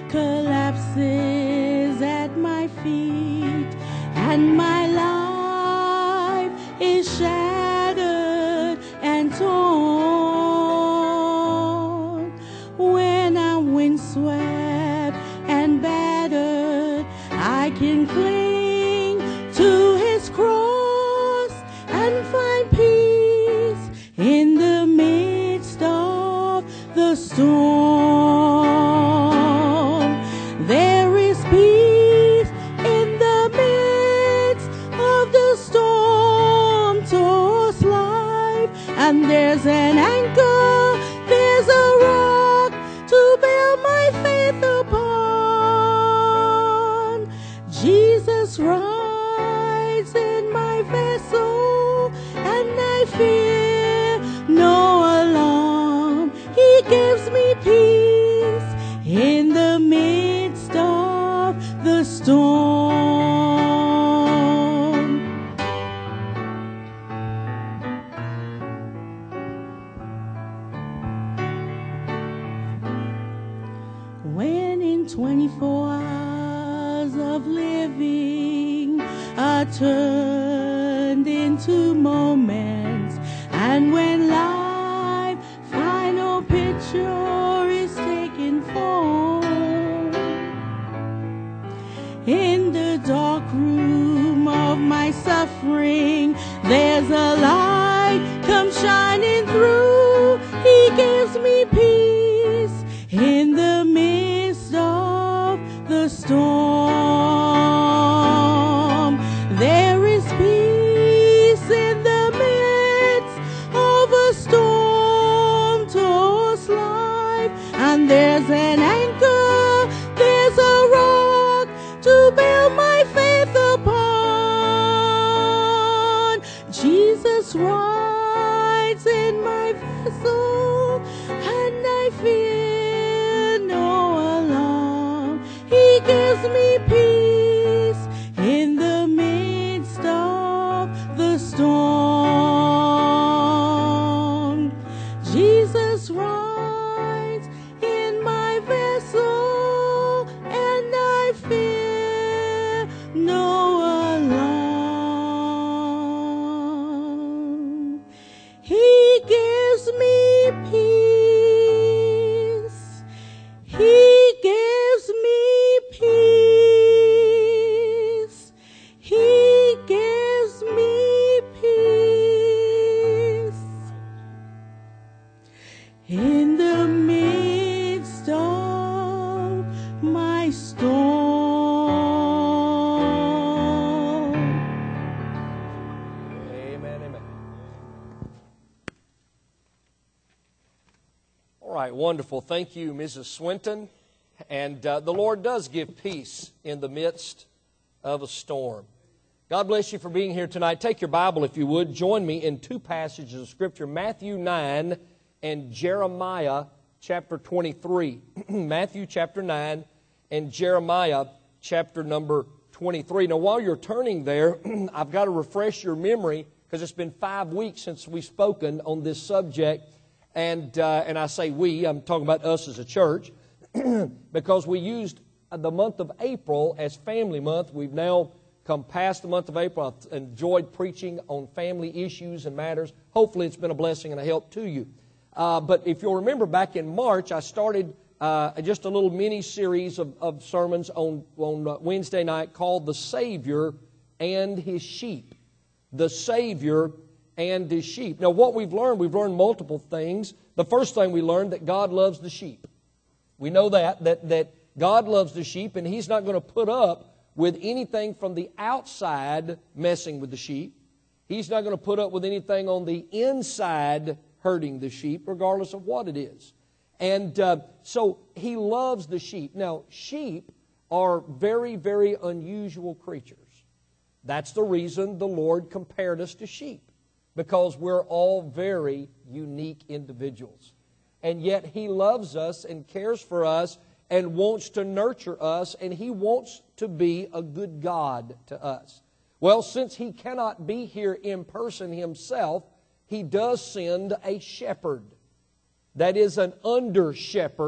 collapses at my feet, and my life is shattered and torn. When I'm windswept and battered, I can cling to His cross and find peace in the midst of the storm. There is peace in the midst of the storm-tossed life, and there's an anchor, there's a rock to build my faith upon. Jesus rides in my vessel, and I fear no alarm. He gives me peace in the midst of the storm. When in 24 hours of living are turned into moments, and when life final picture is taken form, in the dark room of my suffering, there's a light comes shining through. He gives me peace in the midst of the storm. There is peace in the midst of a storm-tossed life, and there's an anchor, there's a rock to build my faith upon. Jesus rides in my vessel, and I fear no alarm. He gives me peace in the midst of the storm. Jesus rides in my vessel, and I fear no alarm. He gives me peace. He gives me peace. He gives me peace in the midst of my storm. Amen, amen. All right, wonderful. Thank you, Mrs. Swinton. And the Lord does give peace in the midst of a storm. God bless you for being here tonight. Take your Bible, if you would. Join me in two passages of Scripture, Matthew 9 and Jeremiah chapter 23. Matthew chapter 9 and Jeremiah chapter number 23. Now, while you're turning there, I've got to refresh your memory because it's been 5 weeks since we've spoken on this subject. And I say we, I'm talking about us as a church, because we used the month of April as Family Month. We've now come past the month of April. I've enjoyed preaching on family issues and matters. Hopefully it's been a blessing and a help to you. But if you'll remember, back in March, I started just a little mini-series of sermons on Wednesday night called The Savior and His Sheep. The Savior and His sheep. Now, what we've learned multiple things. The first thing we learned, that God loves the sheep. We know that God loves the sheep, and He's not going to put up with anything from the outside messing with the sheep. He's not going to put up with anything on the inside hurting the sheep, regardless of what it is. And so He loves the sheep. Now, sheep are very, very unusual creatures. That's the reason the Lord compared us to sheep, because we're all very unique individuals. And yet He loves us and cares for us and wants to nurture us, and He wants to be a good God to us. Well, since He cannot be here in person Himself, He does send a shepherd. That is an under-shepherd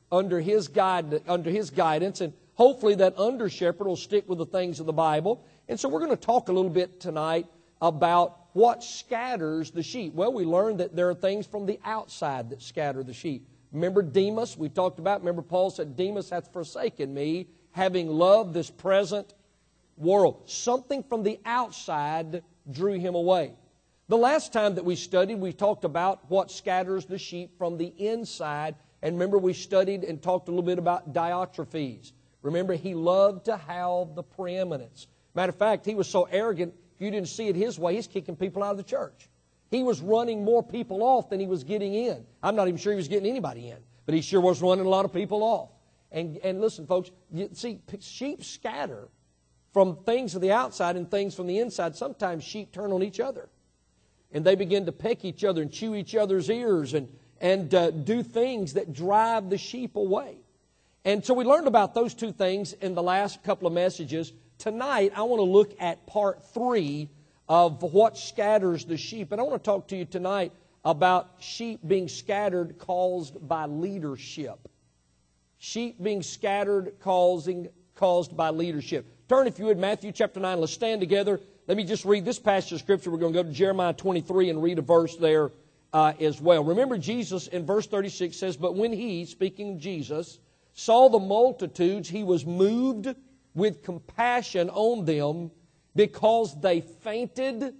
under his guidance, and hopefully that under shepherd will stick with the things of the Bible. And so we're going to talk a little bit tonight about what scatters the sheep. Well, we learned that there are things from the outside that scatter the sheep. Remember Demas, we talked about. Remember Paul said, Demas hath forsaken me, having loved this present world. Something from the outside drew him away. The last time that we studied, we talked about what scatters the sheep from the inside. And remember, we studied and talked a little bit about Diotrephes. Remember, he loved to have the preeminence. Matter of fact, he was so arrogant, if you didn't see it his way, he's kicking people out of the church. He was running more people off than he was getting in. I'm not even sure he was getting anybody in, but he sure was running a lot of people off. And listen, folks, you see, sheep scatter from things of the outside and things from the inside. Sometimes sheep turn on each other, and they begin to peck each other and chew each other's ears and do things that drive the sheep away. And so we learned about those two things in the last couple of messages. Tonight, I want to look at part 3 of what scatters the sheep. And I want to talk to you tonight about sheep being scattered caused by leadership. Sheep being scattered caused by leadership. Turn, if you would, Matthew chapter 9. Let's stand together. Let me just read this passage of Scripture. We're going to go to Jeremiah 23 and read a verse there as well. Remember, Jesus in verse 36 says, "But when he," speaking of Jesus, "saw the multitudes, he was moved with compassion on them, because they fainted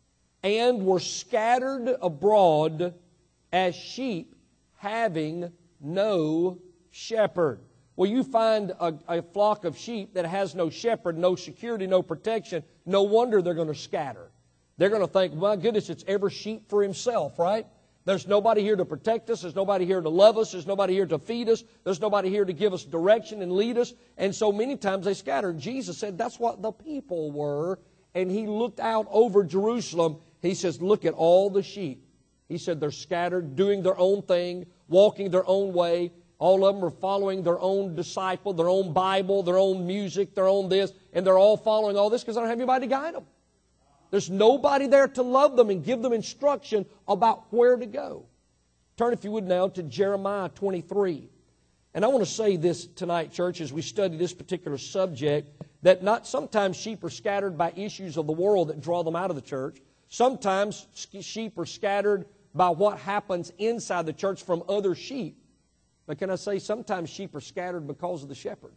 and were scattered abroad as sheep having no shepherd." Well, you find a flock of sheep that has no shepherd, no security, no protection, no wonder they're going to scatter. They're going to think, my goodness, it's every sheep for himself, right? There's nobody here to protect us. There's nobody here to love us. There's nobody here to feed us. There's nobody here to give us direction and lead us. And so many times they scatter. Jesus said that's what the people were. And he looked out over Jerusalem. He says, look at all the sheep. He said they're scattered, doing their own thing, walking their own way. All of them are following their own disciple, their own Bible, their own music, their own this. And they're all following all this because they don't have anybody to guide them. There's nobody there to love them and give them instruction about where to go. Turn, if you would now, to Jeremiah 23. And I want to say this tonight, church, as we study this particular subject, that not sometimes sheep are scattered by issues of the world that draw them out of the church. Sometimes sheep are scattered by what happens inside the church from other sheep. But can I say, sometimes sheep are scattered because of the shepherd.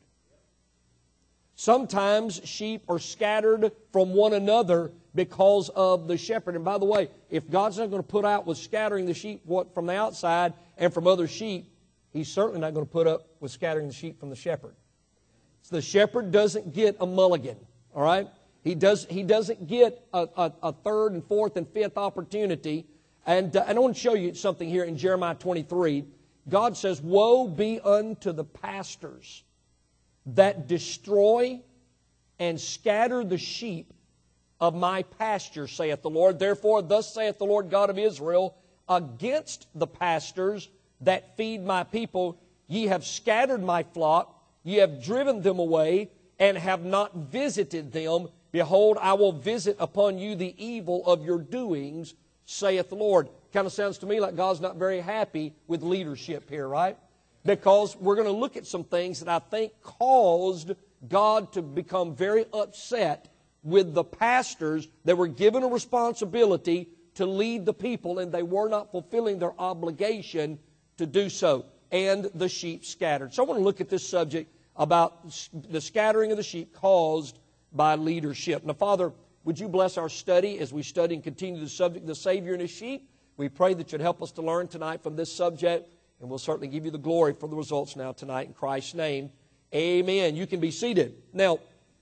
Sometimes sheep are scattered from one another because of the shepherd. And by the way, if God's not going to put out with scattering the sheep from the outside and from other sheep, He's certainly not going to put up with scattering the sheep from the shepherd. So the shepherd doesn't get a mulligan, all right? He doesn't get a third and fourth and fifth opportunity. And I want to show you something here in Jeremiah 23. God says, "Woe be unto the pastors that destroy and scatter the sheep of my pasture, saith the Lord. Therefore, thus saith the Lord God of Israel, against the pastors that feed my people, ye have scattered my flock, ye have driven them away, and have not visited them. Behold, I will visit upon you the evil of your doings, saith the Lord." Kind of sounds to me like God's not very happy with leadership here, right? Because we're going to look at some things that I think caused God to become very upset with the pastors that were given a responsibility to lead the people, and they were not fulfilling their obligation to do so, and the sheep scattered. So I want to look at this subject about the scattering of the sheep caused by leadership. Now, Father, would you bless our study as we study and continue the subject, the Savior and His sheep? We pray that you'd help us to learn tonight from this subject, and we'll certainly give you the glory for the results now tonight in Christ's name. Amen. You can be seated. Now,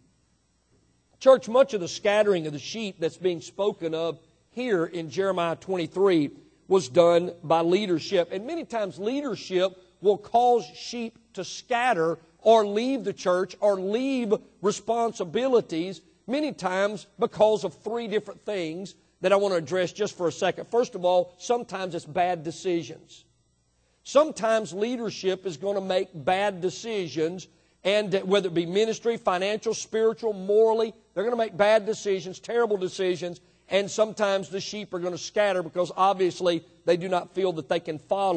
church, much of the scattering of the sheep that's being spoken of here in Jeremiah 23 was done by leadership. And many times leadership will cause sheep to scatter or leave the church or leave responsibilities, many times because of three different things that I want to address just for a second. First of all, sometimes it's bad decisions. Sometimes leadership is going to make bad decisions, and whether it be ministry, financial, spiritual, morally, they're going to make bad decisions, terrible decisions, and sometimes the sheep are going to scatter because obviously they do not feel that they can follow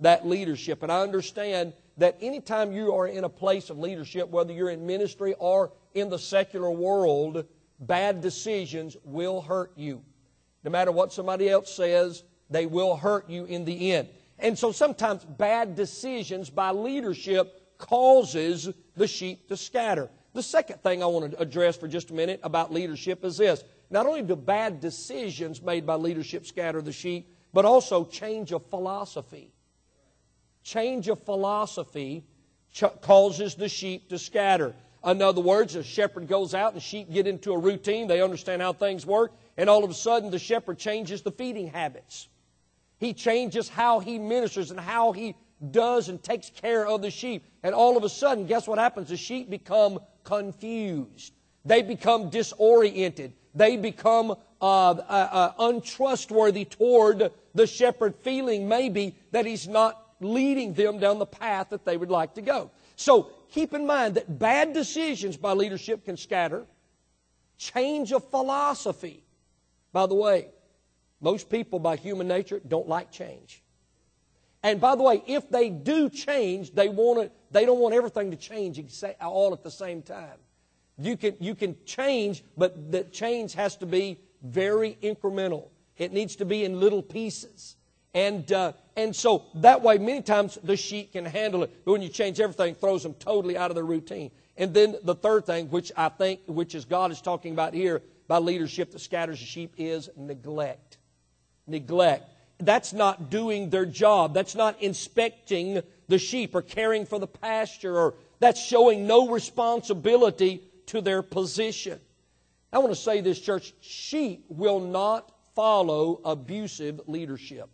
that leadership. And I understand that anytime you are in a place of leadership, whether you're in ministry or in the secular world, bad decisions will hurt you. No matter what somebody else says, they will hurt you in the end. And so sometimes bad decisions by leadership causes the sheep to scatter. The second thing I want to address for just a minute about leadership is this. Not only do bad decisions made by leadership scatter the sheep, but also change of philosophy. Change of philosophy causes the sheep to scatter. In other words, a shepherd goes out and sheep get into a routine. They understand how things work. And all of a sudden, the shepherd changes the feeding habits. He changes how he ministers and how he does and takes care of the sheep. And all of a sudden, guess what happens? The sheep become confused. They become disoriented. They become untrustworthy toward the shepherd, feeling maybe that he's not leading them down the path that they would like to go. So keep in mind that bad decisions by leadership can scatter. Change of philosophy. By the way, most people by human nature don't like change. And by the way, if they do change, they don't want everything to change all at the same time. You can change, but the change has to be very incremental. It needs to be in little pieces. And so that way, many times the sheep can handle it. But when you change everything, it throws them totally out of their routine. And then the third thing, which I think, which is God is talking about here by leadership that scatters the sheep, is neglect. Neglect. That's not doing their job. That's not inspecting the sheep or caring for the pasture, or that's showing no responsibility to their position. I want to say this, church, sheep will not follow abusive leadership.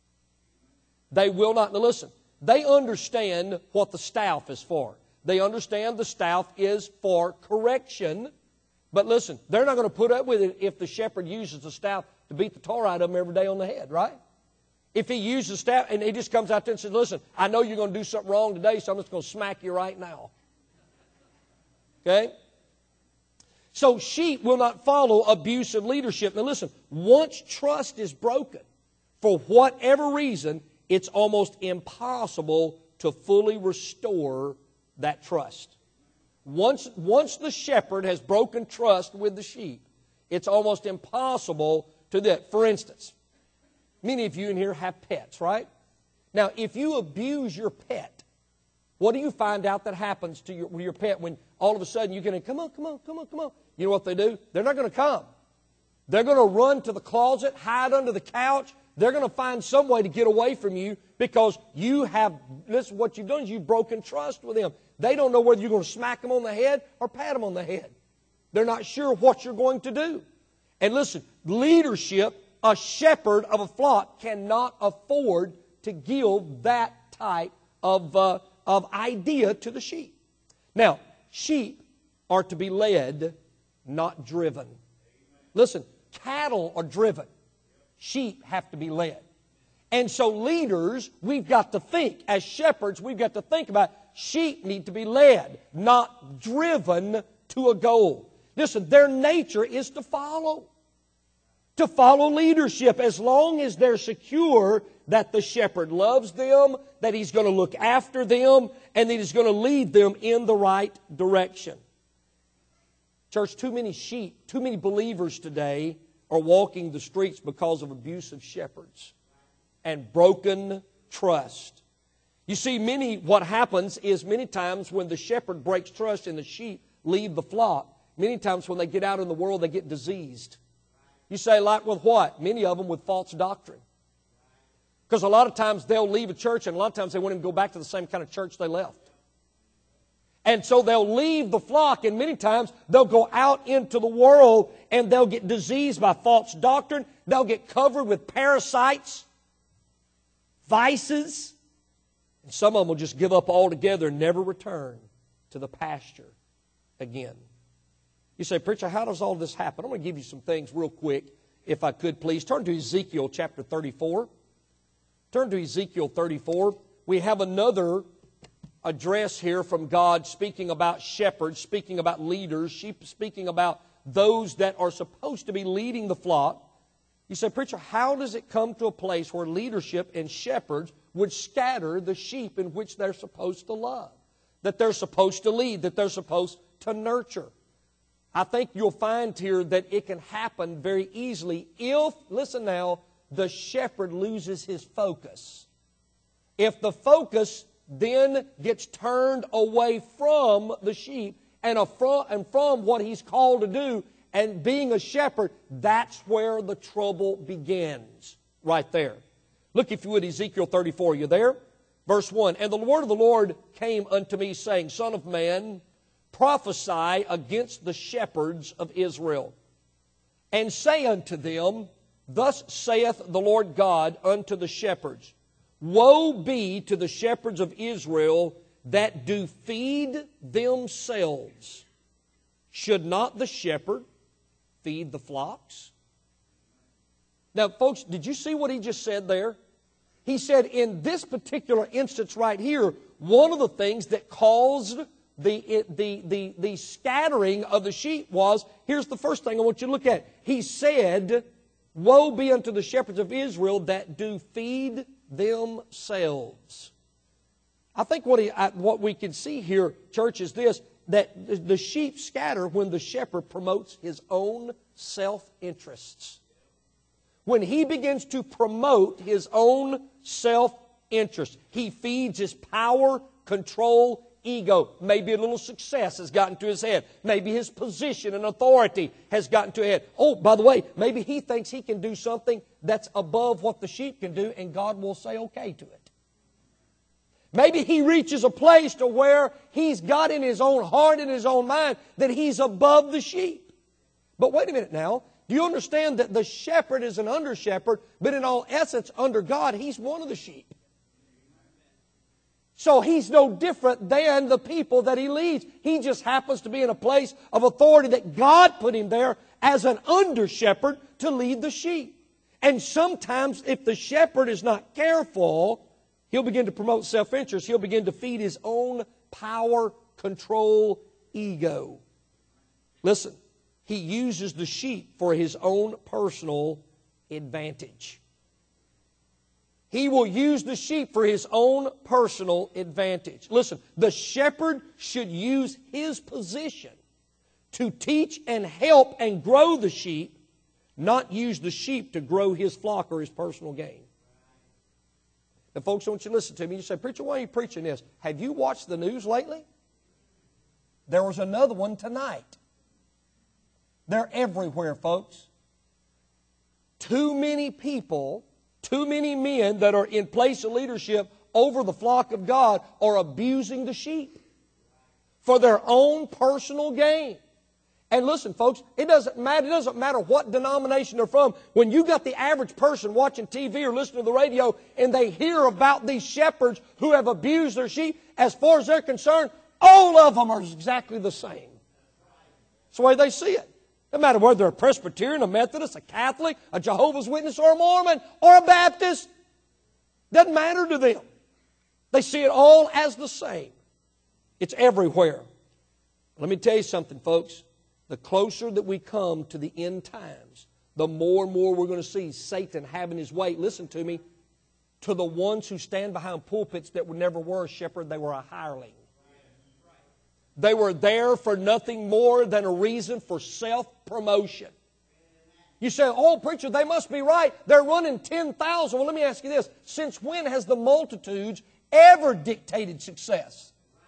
They will not. Now listen, they understand what the staff is for. They understand the staff is for correction. But listen, they're not going to put up with it if the shepherd uses the staff to beat the tar out of them every day on the head, right? If he uses the staff and he just comes out there and says, listen, I know you're going to do something wrong today, so I'm just going to smack you right now. Okay? So sheep will not follow abusive leadership. Now listen, once trust is broken, for whatever reason, it's almost impossible to fully restore that trust. Once the shepherd has broken trust with the sheep, it's almost impossible to do that. For instance, many of you in here have pets, right? Now, if you abuse your pet, what do you find out that happens to your pet when all of a sudden you're going to, come on. You know what they do? They're not going to come. They're going to run to the closet, hide under the couch. They're going to find some way to get away from you because listen, what you've done is you've broken trust with them. They don't know whether you're going to smack them on the head or pat them on the head. They're not sure what you're going to do. And listen, leadership, a shepherd of a flock cannot afford to give that type of idea to the sheep. Now, sheep are to be led, not driven. Listen, cattle are driven. Sheep have to be led. And so leaders, we've got to think, as shepherds, we've got to think about sheep need to be led, not driven to a goal. Listen, their nature is to follow leadership as long as they're secure that the shepherd loves them, that he's going to look after them, and that he's going to lead them in the right direction. Church, too many sheep, too many believers today are walking the streets because of abusive shepherds and broken trust. You see, what happens is many times when the shepherd breaks trust and the sheep leave the flock, many times when they get out in the world, they get diseased. You say, like with what? Many of them with false doctrine. Because a lot of times they'll leave a church and a lot of times they won't even go back to the same kind of church they left. And so they'll leave the flock and many times they'll go out into the world and they'll get diseased by false doctrine. They'll get covered with parasites, vices. And some of them will just give up altogether and never return to the pasture again. You say, preacher, how does all this happen? I'm going to give you some things real quick, if I could please. Turn to Ezekiel chapter 34. Turn to Ezekiel 34. We have another address here from God speaking about shepherds, speaking about leaders, speaking about those that are supposed to be leading the flock. You say, preacher, how does it come to a place where leadership and shepherds would scatter the sheep in which they're supposed to love, that they're supposed to lead, that they're supposed to nurture. I think you'll find here that it can happen very easily if, listen now, the shepherd loses his focus. If the focus then gets turned away from the sheep and from what he's called to do and being a shepherd, that's where the trouble begins, right there. Look, if you would, Ezekiel 34. You there? Verse 1. And the word of the Lord came unto me, saying, Son of man, prophesy against the shepherds of Israel, and say unto them, Thus saith the Lord God unto the shepherds, Woe be to the shepherds of Israel that do feed themselves. Should not the shepherd feed the flocks? Now, folks, did you see what he just said there? He said in this particular instance right here, one of the things that caused the scattering of the sheep was, here's the first thing I want you to look at. He said, Woe be unto the shepherds of Israel that do feed themselves. I think what we can see here, church, is this, that the sheep scatter when the shepherd promotes his own self-interests. When he begins to promote his own self-interest, he feeds his power, control, ego. Maybe a little success has gotten to his head. Maybe his position and authority has gotten to his head. Oh, by the way, maybe he thinks he can do something that's above what the sheep can do, and God will say okay to it. Maybe he reaches a place to where he's got in his own heart and his own mind that he's above the sheep. But wait a minute now. Do you understand that the shepherd is an under-shepherd, but in all essence, under God, he's one of the sheep? So he's no different than the people that he leads. He just happens to be in a place of authority that God put him there as an under-shepherd to lead the sheep. And sometimes if the shepherd is not careful, he'll begin to promote self-interest. He'll begin to feed his own power, control, ego. Listen, he uses the sheep for his own personal advantage. He will use the sheep for his own personal advantage. Listen, the shepherd should use his position to teach and help and grow the sheep, not use the sheep to grow his flock or his personal gain. Now, folks, I want you to listen to me. You say, Preacher, why are you preaching this? Have you watched the news lately? There was another one tonight. They're everywhere, folks. Too many people, too many men that are in place of leadership over the flock of God are abusing the sheep for their own personal gain. And listen, folks, it doesn't matter what denomination they're from. When you got the average person watching TV or listening to the radio and they hear about these shepherds who have abused their sheep, as far as they're concerned, all of them are exactly the same. That's the way they see it. No matter whether they're a Presbyterian, a Methodist, a Catholic, a Jehovah's Witness, or a Mormon, or a Baptist. Doesn't matter to them. They see it all as the same. It's everywhere. Let me tell you something, folks. The closer that we come to the end times, the more and more we're going to see Satan having his way. Listen to me. To the ones who stand behind pulpits that never were a shepherd, they were a hireling. They were there for nothing more than a reason for self-promotion. You say, oh, preacher, they must be right. They're running 10,000. Well, let me ask you this. Since when has the multitudes ever dictated success?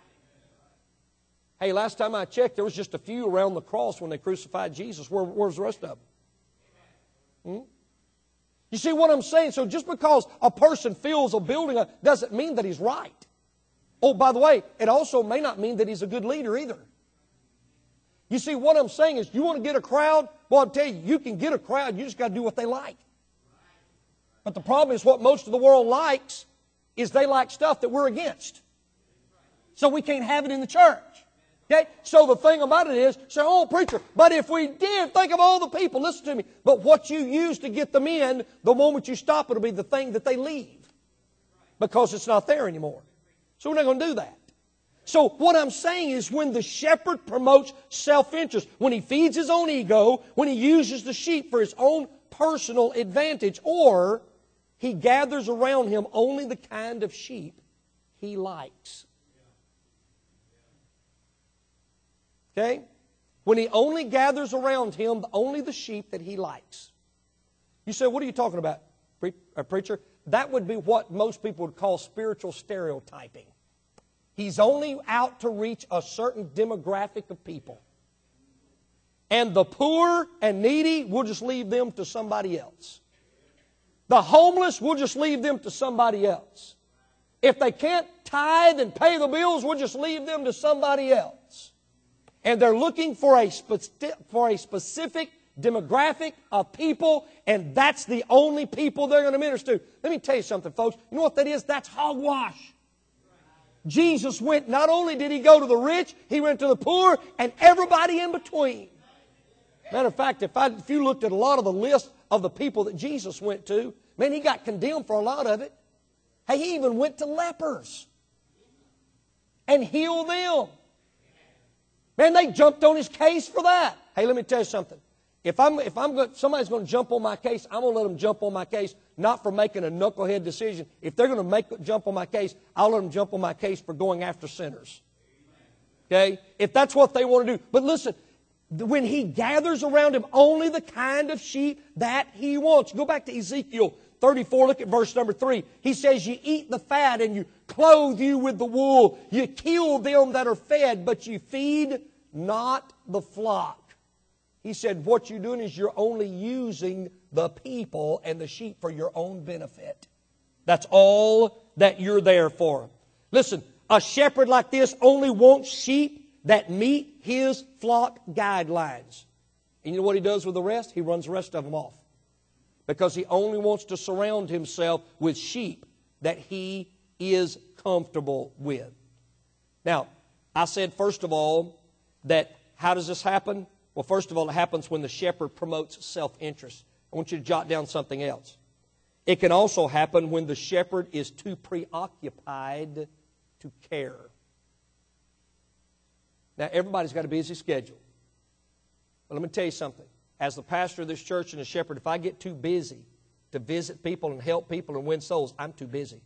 Hey, last time I checked, there was just a few around the cross when they crucified Jesus. Where's the rest of them? You see what I'm saying? So just because a person fills a building doesn't mean that he's right. Oh, by the way, it also may not mean that he's a good leader either. You see, what I'm saying is, you want to get a crowd? Well, I'll tell you, you can get a crowd. You just got to do what they like. But the problem is what most of the world likes is they like stuff that we're against. So we can't have it in the church. Okay? So the thing about it is, say, oh, preacher, but if we did, think of all the people. Listen to me. But what you use to get them in, the moment you stop, it'll be the thing that they leave. Because it's not there anymore. So we're not going to do that. So what I'm saying is when the shepherd promotes self-interest, when he feeds his own ego, when he uses the sheep for his own personal advantage, or He gathers around him only the kind of sheep he likes. Okay? When he only gathers around him only the sheep that he likes. You say, what are you talking about, preacher? That would be what most people would call spiritual stereotyping. He's only out to reach a certain demographic of people. And the poor and needy, we'll just leave them to somebody else. The homeless, we'll just leave them to somebody else. If they can't tithe and pay the bills, we'll just leave them to somebody else. And they're looking for a specific demographic of people, and that's the only people they're going to minister to. Let me tell you something, folks. You know what that is? That's hogwash. Jesus went, not only did He go to the rich, He went to the poor and everybody in between. Matter of fact, if you looked at a lot of the list of the people that Jesus went to, man, He got condemned for a lot of it. Hey, He even went to lepers and healed them. Man, they jumped on His case for that. Hey, let me tell you something. If somebody's going to jump on my case, I'm going to let them jump on my case, not for making a knucklehead decision. If they're going to jump on my case, I'll let them jump on my case for going after sinners. Okay? If that's what they want to do. But listen, when He gathers around Him only the kind of sheep that He wants. Go back to Ezekiel 34, look at verse number 3. He says, you eat the fat and you clothe you with the wool. You kill them that are fed, but you feed not the flock. He said, what you're doing is you're only using the people and the sheep for your own benefit. That's all that you're there for. Listen, a shepherd like this only wants sheep that meet his flock guidelines. And you know what he does with the rest? He runs the rest of them off. Because he only wants to surround himself with sheep that he is comfortable with. Now, I said, first of all, that how does this happen? Well, first of all, it happens when the shepherd promotes self-interest. I want you to jot down something else. It can also happen when the shepherd is too preoccupied to care. Now, everybody's got a busy schedule. But let me tell you something. As the pastor of this church and the shepherd, if I get too busy to visit people and help people and win souls, I'm too busy.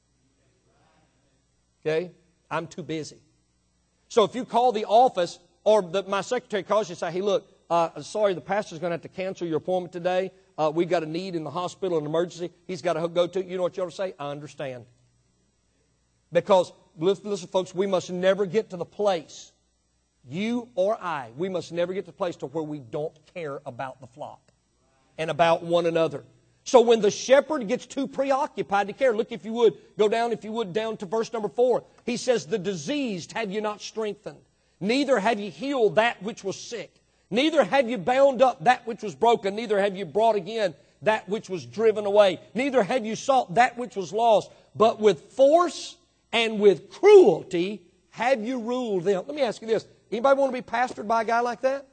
Okay? I'm too busy. So if you call the office, or my secretary calls you and says, hey, look, sorry, the pastor's going to have to cancel your appointment today. We've got a need in the hospital, an emergency. He's got to go to. You know what you ought to say? I understand. Because, listen, folks, we must never get to the place, you or I, we must never get to the place to where we don't care about the flock and about one another. So when the shepherd gets too preoccupied to care, look, if you would, go down, down to verse number 4. He says, the diseased have you not strengthened. Neither have you healed that which was sick. Neither have you bound up that which was broken. Neither have you brought again that which was driven away. Neither have you sought that which was lost. But with force and with cruelty have you ruled them. Let me ask you this. Anybody want to be pastored by a guy like that?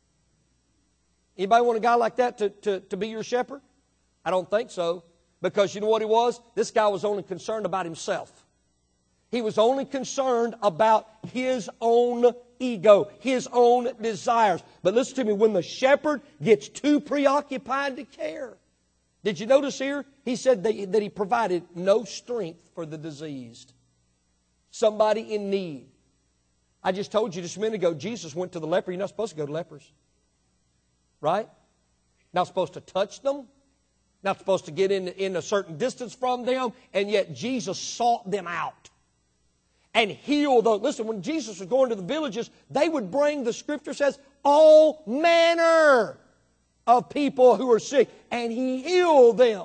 Anybody want a guy like that to be your shepherd? I don't think so. Because you know what he was? This guy was only concerned about himself. He was only concerned about his own ego, his own desires. But listen to me, when the shepherd gets too preoccupied to care, did you notice here? He said that he provided no strength for the diseased. Somebody in need. I just told you just a minute ago, Jesus went to the leper. You're not supposed to go to lepers. Right? Not supposed to touch them. Not supposed to get in a certain distance from them. And yet Jesus sought them out. And heal those. Listen, when Jesus was going to the villages, they would bring, the Scripture says, all manner of people who are sick. And He healed them.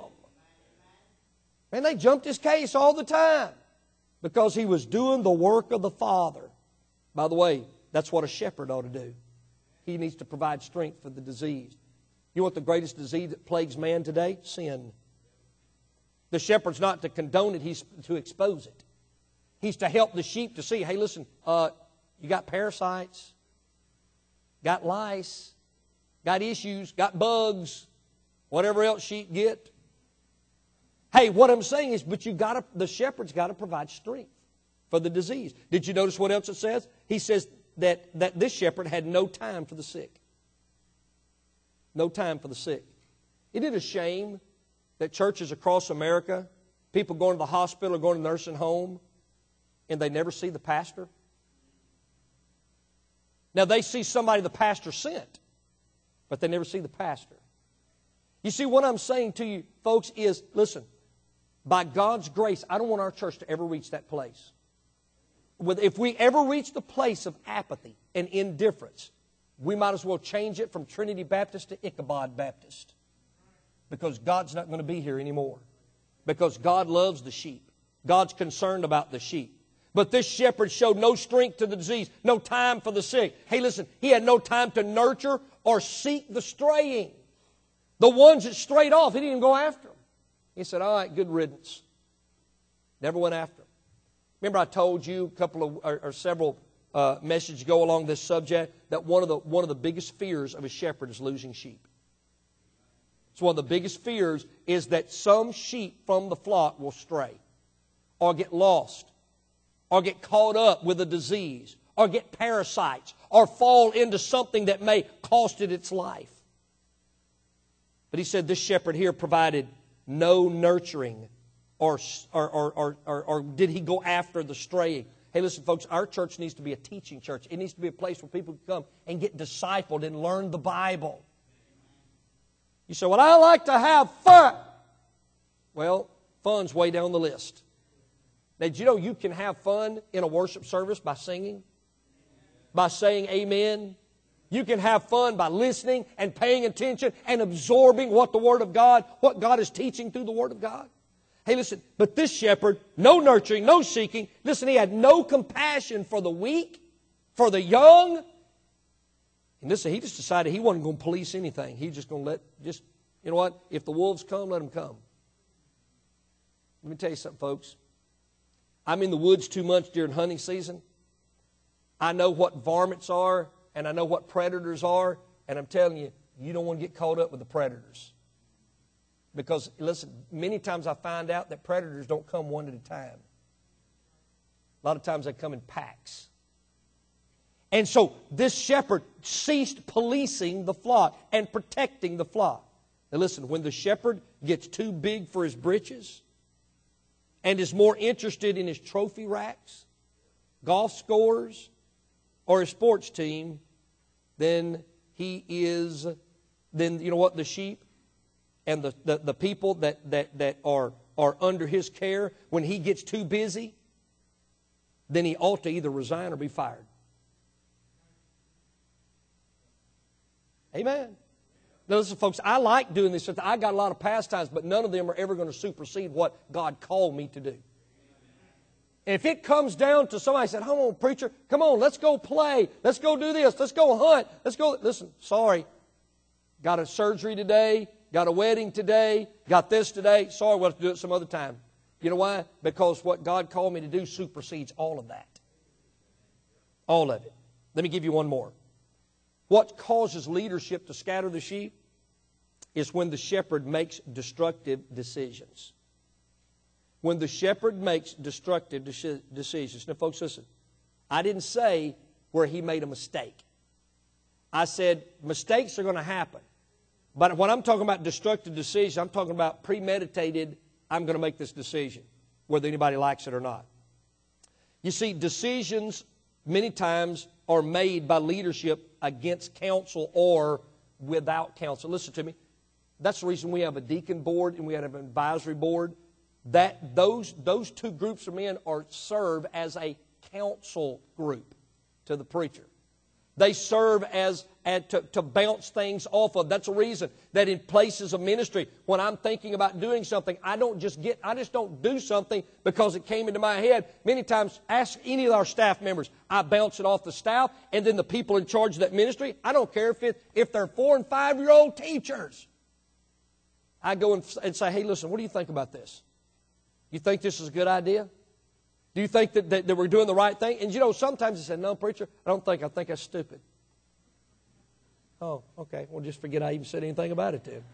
And they jumped His case all the time. Because He was doing the work of the Father. By the way, that's what a shepherd ought to do. He needs to provide strength for the diseased. You know what the greatest disease that plagues man today? Sin. The shepherd's not to condone it, he's to expose it. He's to help the sheep to see, hey, listen, you got parasites, got lice, got issues, got bugs, whatever else sheep get. Hey, what I'm saying is, but the shepherd's got to provide strength for the disease. Did you notice what else it says? He says that this shepherd had no time for the sick. No time for the sick. Isn't it a shame that churches across America, people going to the hospital or going to the nursing home, and they never see the pastor? Now, they see somebody the pastor sent, but they never see the pastor. You see, what I'm saying to you, folks, is, listen, by God's grace, I don't want our church to ever reach that place. If we ever reach the place of apathy and indifference, we might as well change it from Trinity Baptist to Ichabod Baptist. Because God's not going to be here anymore. Because God loves the sheep. God's concerned about the sheep. But this shepherd showed no strength to the disease, no time for the sick. Hey, listen, he had no time to nurture or seek the straying. The ones that strayed off, he didn't even go after them. He said, all right, good riddance. Never went after them. Remember I told you a couple of, or several messages ago along this subject that one of the biggest fears of a shepherd is losing sheep. So one of the biggest fears is that some sheep from the flock will stray or get lost or get caught up with a disease or get parasites or fall into something that may cost it its life. But he said this shepherd here provided no nurturing or did he go after the straying. Hey, listen, folks, our church needs to be a teaching church. It needs to be a place where people can come and get discipled and learn the Bible. You say, well, I like to have fun. Well, fun's way down the list. Now, did you know you can have fun in a worship service by singing? By saying amen? You can have fun by listening and paying attention and absorbing what the Word of God, what God is teaching through the Word of God. Hey, listen, but this shepherd, no nurturing, no seeking. Listen, he had no compassion for the weak, for the young. And listen, he just decided he wasn't going to police anything. He was just going to you know what? If the wolves come, let them come. Let me tell you something, folks. I'm in the woods 2 months during hunting season. I know what varmints are, and I know what predators are, and I'm telling you, you don't want to get caught up with the predators. Because, listen, many times I find out that predators don't come one at a time. A lot of times they come in packs. And so this shepherd ceased policing the flock and protecting the flock. Now listen, when the shepherd gets too big for his britches and is more interested in his trophy racks, golf scores, or his sports team, then you know what, the sheep and the people that are under his care, when he gets too busy, then he ought to either resign or be fired. Amen. Now listen, folks, I like doing this. I got a lot of pastimes, but none of them are ever going to supersede what God called me to do. And if it comes down to somebody said, come on, preacher, come on, let's go play. Let's go do this. Let's go hunt. Let's go. Listen, sorry. Got a surgery today. Got a wedding today. Got this today. Sorry, we'll have to do it some other time. You know why? Because what God called me to do supersedes all of that. All of it. Let me give you one more. What causes leadership to scatter the sheep is when the shepherd makes destructive decisions. When the shepherd makes destructive decisions. Now, folks, listen. I didn't say where he made a mistake. I said mistakes are going to happen. But when I'm talking about destructive decisions, I'm talking about premeditated, I'm going to make this decision, whether anybody likes it or not. You see, decisions many times are made by leadership against counsel or without counsel. Listen to me. That's the reason we have a deacon board and we have an advisory board. That those two groups of men serve as a counsel group to the preacher. They serve to bounce things off of. That's a reason that in places of ministry, when I'm thinking about doing something, I just don't do something because it came into my head. Many times, ask any of our staff members. I bounce it off the staff, and then the people in charge of that ministry. I don't care if they're 4- and 5-year-old teachers. I go and say, hey, listen, what do you think about this? You think this is a good idea? Do you think that we're doing the right thing? And you know, sometimes they say, no, preacher, I think that's stupid. Oh, okay. Well, just forget I even said anything about it then.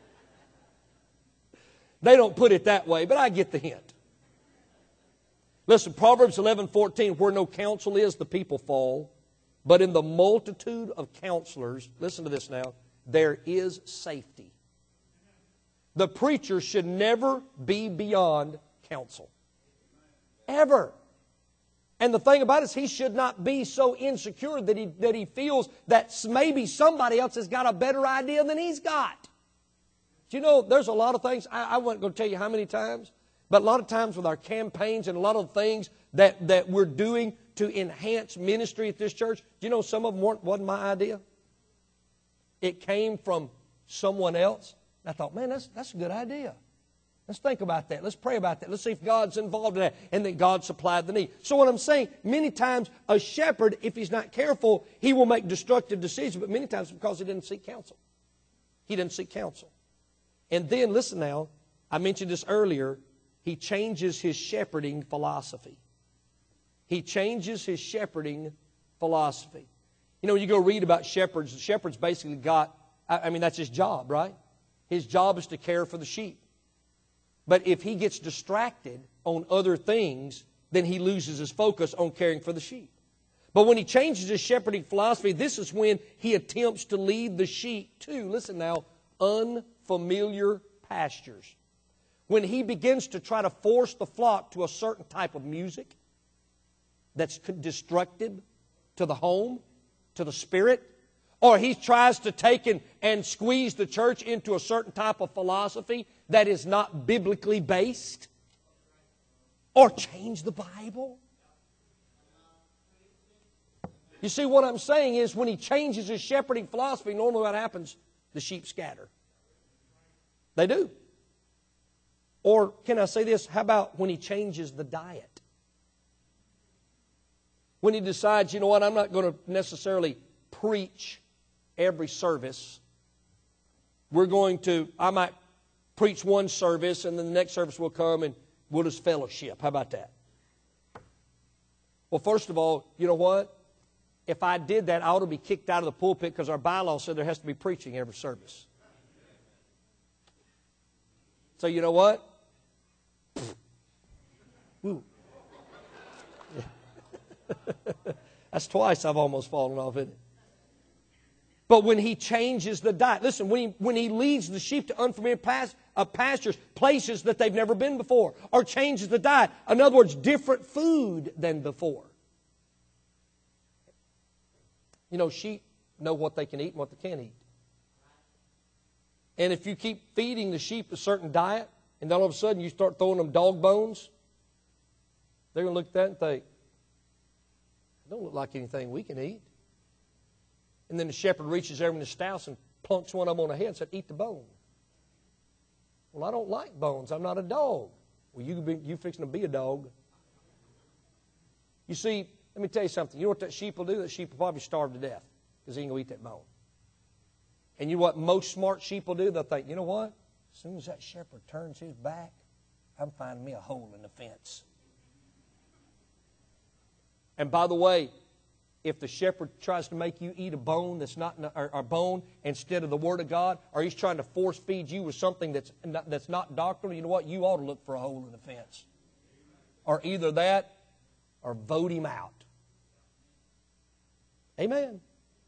They don't put it that way, but I get the hint. Listen, Proverbs 11:14, where no counsel is, the people fall. But in the multitude of counselors, listen to this now, there is safety. The preacher should never be beyond counsel. Ever. And the thing about it is he should not be so insecure that he feels that maybe somebody else has got a better idea than he's got. Do you know, there's a lot of things, I wasn't going to tell you how many times, but a lot of times with our campaigns and a lot of things that we're doing to enhance ministry at this church, do you know some of them wasn't my idea? It came from someone else. I thought, man, that's a good idea. Let's think about that. Let's pray about that. Let's see if God's involved in that and that God supplied the need. So what I'm saying, many times a shepherd, if he's not careful, he will make destructive decisions, but many times because he didn't seek counsel. He didn't seek counsel. And then, listen now, I mentioned this earlier, he changes his shepherding philosophy. He changes his shepherding philosophy. You know, when you go read about shepherds, the shepherds basically that's his job, right? His job is to care for the sheep. But if he gets distracted on other things, then he loses his focus on caring for the sheep. But when he changes his shepherding philosophy, this is when he attempts to lead the sheep to, listen now, unfamiliar pastures. When he begins to try to force the flock to a certain type of music that's destructive to the home, to the spirit, or he tries to take and squeeze the church into a certain type of philosophy that is not biblically based, or change the Bible. You see, what I'm saying is when he changes his shepherding philosophy, normally what happens? The sheep scatter. They do. Or can I say this? How about when he changes the diet? When he decides, you know what, I'm not going to necessarily preach every service. I might preach one service and then the next service will come and we'll just fellowship. How about that? Well, first of all, you know what? If I did that, I ought to be kicked out of the pulpit because our bylaw said there has to be preaching every service. So you know what? Woo. That's twice I've almost fallen off, isn't it? But when he changes the diet, listen, when he leads the sheep to unfamiliar pastures, places that they've never been before, or changes the diet, in other words, different food than before. You know, sheep know what they can eat and what they can't eat. And if you keep feeding the sheep a certain diet, and then all of a sudden you start throwing them dog bones, they're going to look at that and think, it don't look like anything we can eat. And then the shepherd reaches over in his stoush and plunks one of them on the head and said, eat the bone. Well, I don't like bones. I'm not a dog. Well, you fixing to be a dog. You see, let me tell you something. You know what that sheep will do? That sheep will probably starve to death because he ain't going to eat that bone. And you know what most smart sheep will do? They'll think, you know what? As soon as that shepherd turns his back, I'm finding me a hole in the fence. And by the way, if the shepherd tries to make you eat a bone that's not a bone instead of the Word of God, or he's trying to force feed you with something that's not doctrinal, you know what? You ought to look for a hole in the fence. Or either that, or vote him out. Amen.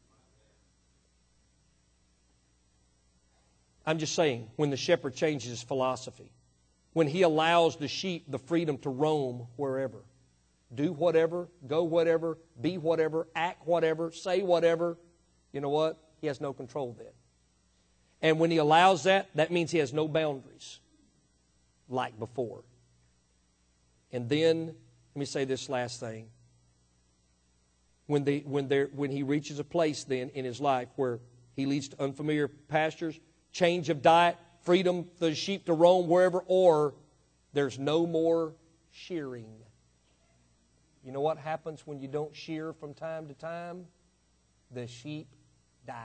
I'm just saying, when the shepherd changes his philosophy, when he allows the sheep the freedom to roam wherever, do whatever, go whatever, be whatever, act whatever, say whatever, you know what? He has no control then. And when he allows that, that means he has no boundaries like before. And then, let me say this last thing. When he reaches a place then in his life where he leads to unfamiliar pastures, change of diet, freedom for the sheep to roam wherever, or there's no more shearing. You know what happens when you don't shear from time to time? The sheep die.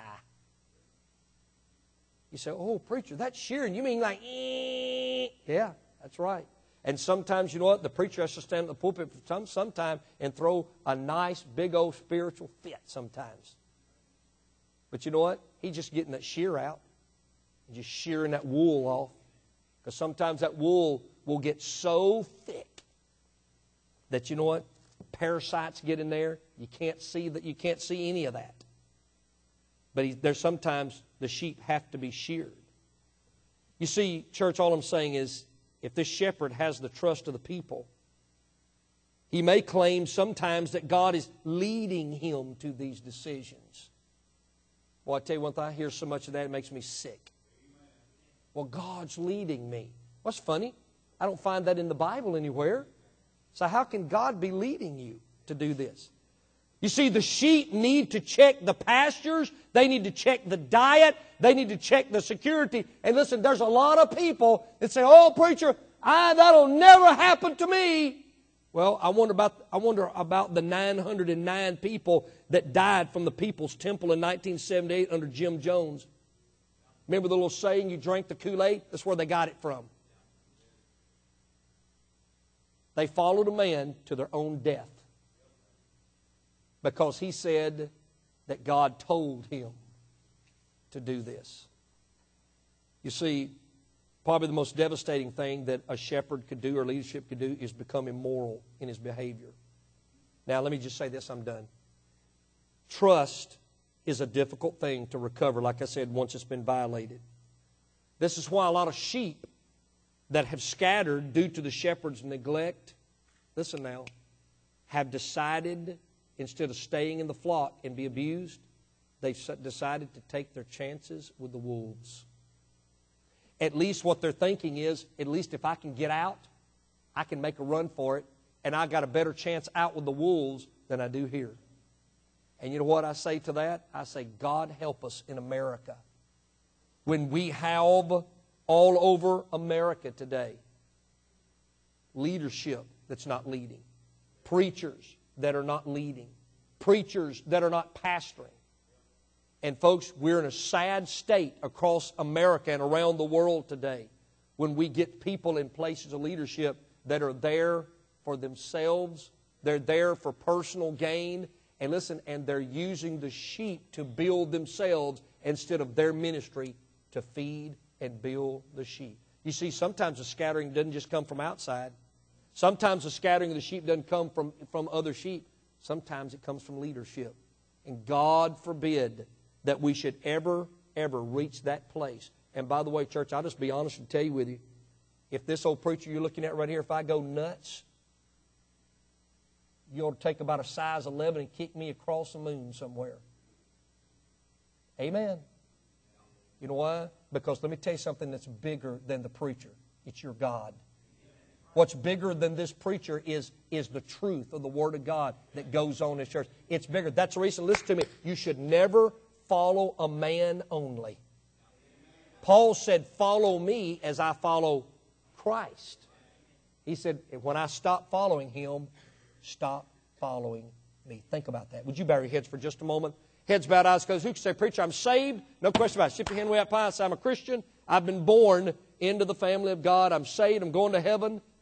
You say, oh, preacher, that's shearing. You mean like, ee? Yeah, that's right. And sometimes, you know what? The preacher has to stand in the pulpit for sometime and throw a nice, big old spiritual fit sometimes. But you know what? He's just getting that shear out. Just shearing that wool off. Because sometimes that wool will get so thick that, you know what? Parasites get in there. You can't see that. You can't see any of that. But there's sometimes the sheep have to be sheared. You see, church, all I'm saying is, if this shepherd has the trust of the people, he may claim sometimes that God is leading him to these decisions. Well, I tell you one thing, I hear so much of that, it makes me sick. Well, God's leading me. What's funny? I don't find that in the Bible anywhere. So how can God be leading you to do this? You see, the sheep need to check the pastures. They need to check the diet. They need to check the security. And listen, there's a lot of people that say, oh, preacher, that'll never happen to me. Well, I wonder about the 909 people that died from the People's Temple in 1978 under Jim Jones. Remember the little saying, you drank the Kool-Aid? That's where they got it from. They followed a man to their own death because he said that God told him to do this. You see, probably the most devastating thing that a shepherd could do or leadership could do is become immoral in his behavior. Now, let me just say this, I'm done. Trust is a difficult thing to recover, like I said, once it's been violated. This is why a lot of sheep that have scattered due to the shepherd's neglect, listen now, have decided, instead of staying in the flock and be abused, they've decided to take their chances with the wolves. At least what they're thinking is, at least if I can get out, I can make a run for it, and I got a better chance out with the wolves than I do here. And you know what I say to that? I say, God help us in America. When we have all over America today leadership that's not leading, preachers that are not leading, preachers that are not pastoring. And folks, we're in a sad state across America and around the world today when we get people in places of leadership that are there for themselves, they're there for personal gain, and listen, and they're using the sheep to build themselves instead of their ministry to feed and build the sheep. You see, sometimes the scattering doesn't just come from outside. Sometimes the scattering of the sheep doesn't come from other sheep. Sometimes it comes from leadership. And God forbid that we should ever reach that place. And by the way, church, I'll just be honest and tell you with you, if this old preacher you're looking at right here, if I go nuts, you ought to take about a size 11 and kick me across the moon somewhere. Amen. You know why? Because let me tell you something that's bigger than the preacher. It's your God. What's bigger than this preacher is the truth of the Word of God that goes on in His church. It's bigger. That's the reason, listen to me, you should never follow a man only. Paul said, follow me as I follow Christ. He said, when I stop following Him, stop following me. Think about that. Would you bow your heads for just a moment? Heads bowed, eyes closed. Who can say, preacher, I'm saved? No question about it. Ship your hand way up high and say, I'm a Christian. I've been born into the family of God. I'm saved. I'm going to heaven.